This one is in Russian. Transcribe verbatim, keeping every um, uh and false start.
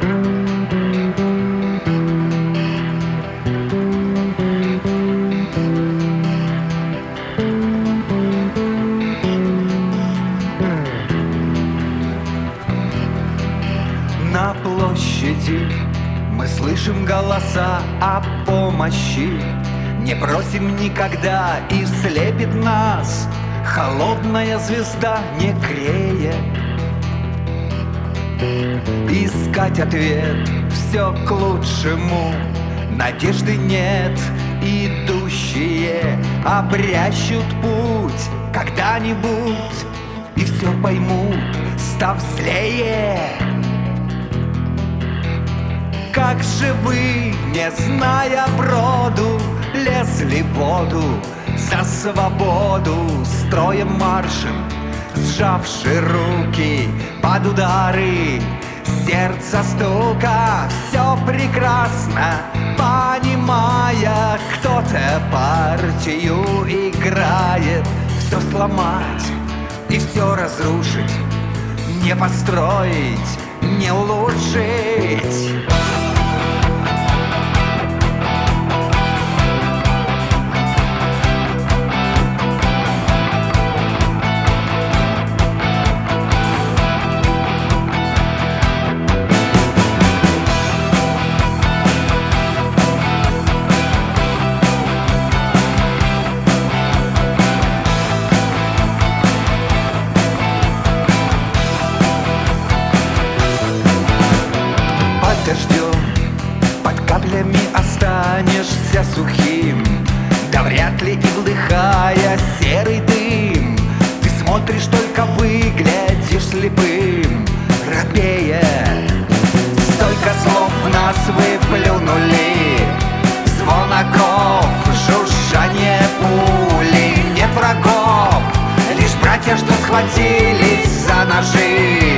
На площади мы слышим голоса о помощи, не просим никогда, и слепит нас холодная звезда, не грея. Искать ответ все к лучшему, надежды нет, идущие обрящут путь когда-нибудь, и все поймут, став злее. Как же вы, не зная броду, лезли в воду за свободу, строем маршем, сжавши руки под удары сердца стука, все прекрасно понимая, кто-то партию играет, все сломать и все разрушить, не построить, не улучшить. Дождем под каплями останешься сухим, да вряд ли и вдыхая серый дым, ты смотришь, только выглядишь слепым, робея. Столько слов нас выплюнули, звон оков, жужжание пули, нет врагов, лишь братья, что схватились за ножи.